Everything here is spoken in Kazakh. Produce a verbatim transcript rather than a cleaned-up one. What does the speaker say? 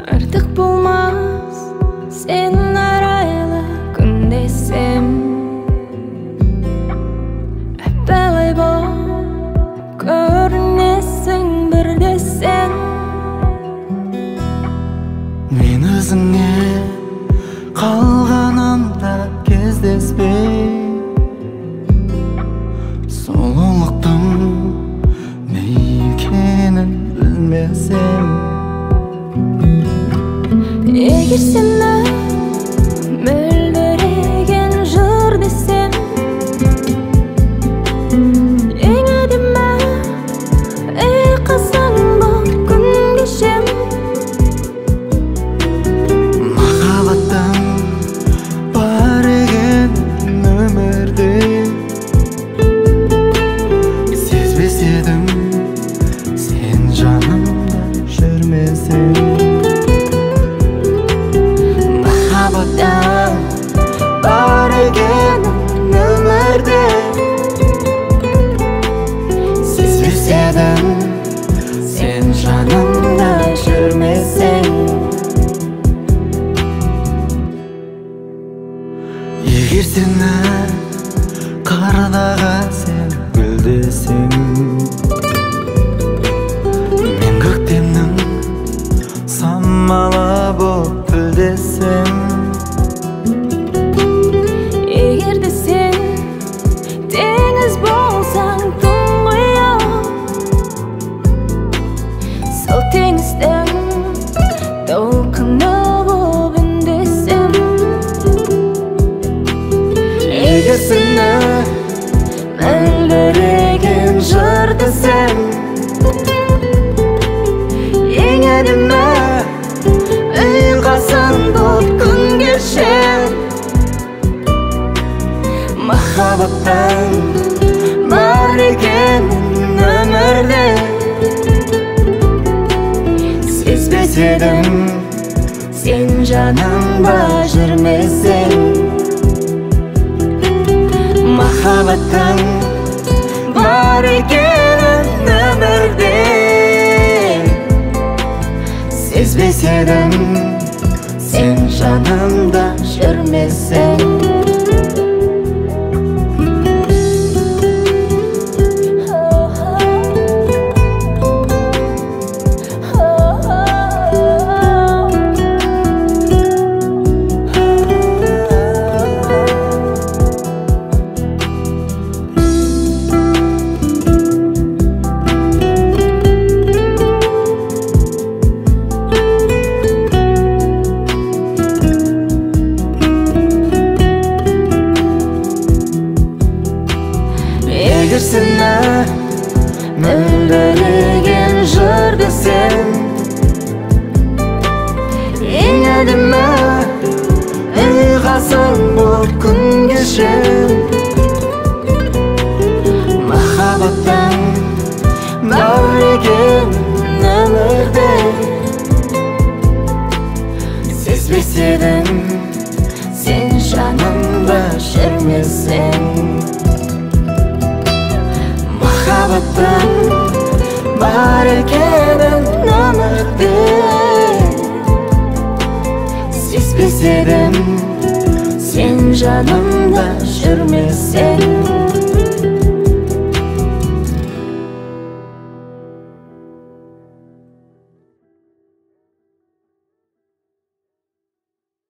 Артык болмас сен арайлы күн десем, әппәлай болып көрінесің бір десең. Мен өзіңе қалғанымда кездеспей, сұлулықтың не екенін білмесем. Егер сені мөлдіреген жыр десем, ең әдемі ұйқасың бұл күн кешем. Махаббаттың бар екен өмірде, сезбес едім сен жанымда жүрмесең. Махаббаттың бар екен өмірде, сезбес едім сен жанымда жүрмесең. Егер сені қардағы сен гүл десең, мен көктемнің самалы болып гүлдесем. егер де сен теңіз болсаң тұңғиық, сол теңіздің толқыны болып үндесем. Егер сені мөлдіреген жыр десем, ең әдемі ұйқасың бұл күн кешем. Махаббаттың бар екен өмірде, сезбес едім сен жанымда жүрмесең. Махаббаттың бар екен өмірде, сезбес едім сен жанымда жүрмесең. Егер сені мөлдіреген жыр десем, ең әдемі ұйқасың бұл күн кешем. Махаббаттың бар екен өмірде, сезбес едім сен жанымда жүрмесең. Махаббаттың бар екен өмірде, сезбес едім сен жанымда жүрмесең.